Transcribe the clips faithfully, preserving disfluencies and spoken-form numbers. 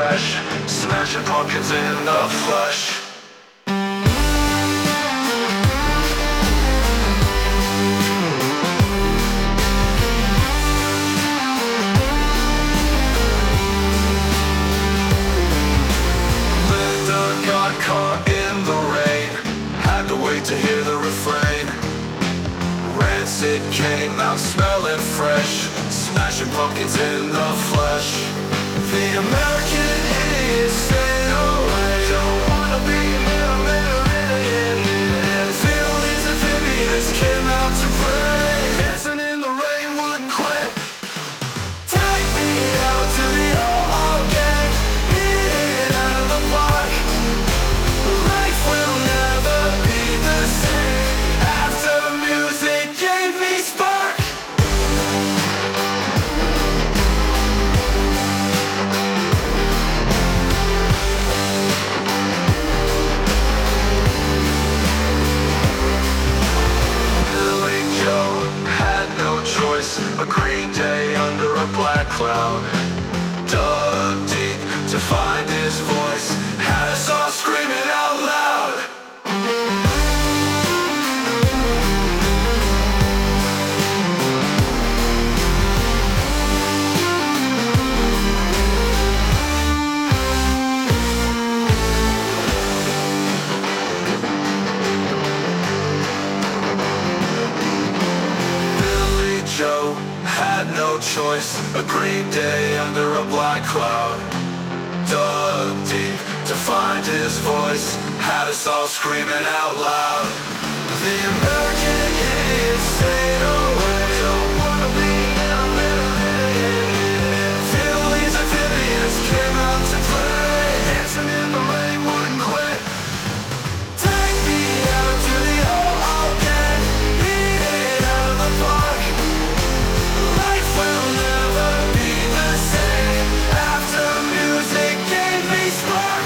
fresh, smashing pumpkins in the flesh. Linda got caught in the rain, had to wait to hear the refrain. Rancid came out smelling fresh, smashing pumpkins in the flesh. The American idiot stayed away. Don't wanna be near a minute. Feel these amphibians came out to play. Dancing in the rain wouldn't quit. Take me out to the old gang, hit it out of the park. Life will never be the same after music gave me spark. Billy Joe had no choice, a green day under a black cloud. Dug deep to find his voice, had us all screaming out loud. Billy Joe had no choice, a green day under a black cloud. Dug deep to find his voice, had us all screaming out loud. The American idiot stayed away. Don't wanna be in a minute. Feel these amphibians came out to play. Dancing in the rain wouldn't quit. Take me out to the old gang, beat it out of the park. Life will never be the same after music gave me spark.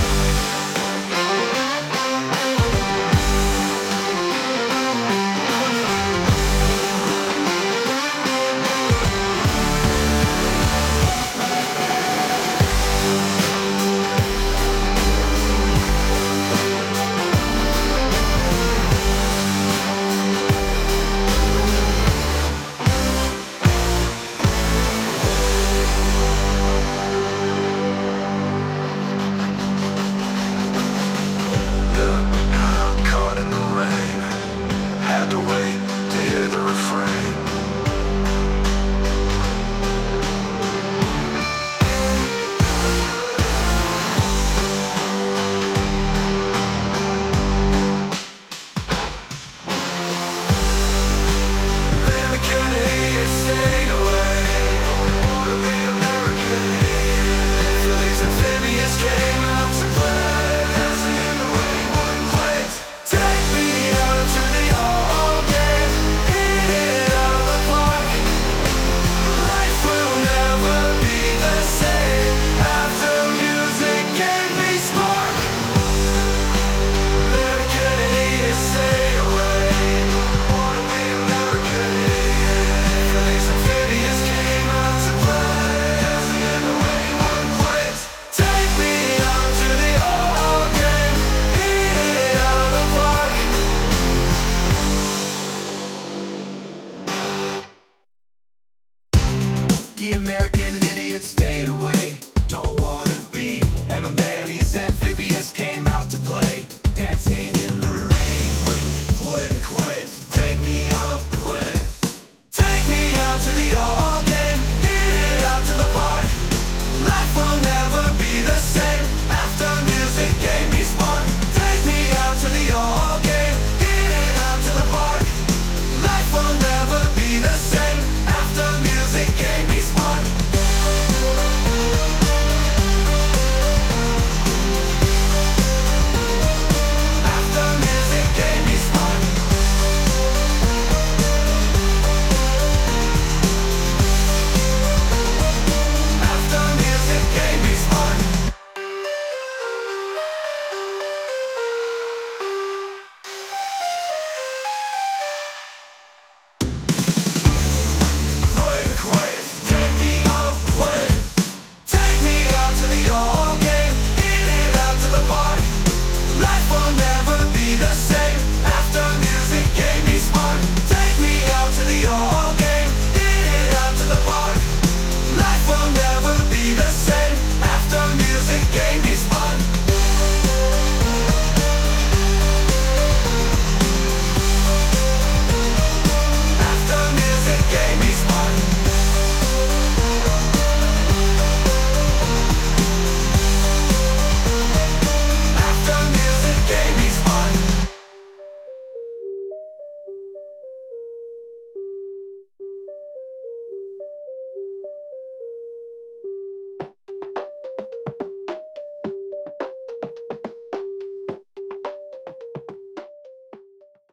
Caught in the rain, had to wait to hear the refrain. Then the Canadians stayed away. Wanna be American. Feel these amphibians came out to play. Dancing in the rain wouldn't quit. Take me out to the old game, hit it out of the park. Life will never be the same after music gave me spark. American idiot, stay away. Wanna be American idiot. Feel these amphibians came out to play. Dancing in the rain wouldn't quit. Take me out to the old game, hit it out of the park. The American idiot stayed away. Don't walk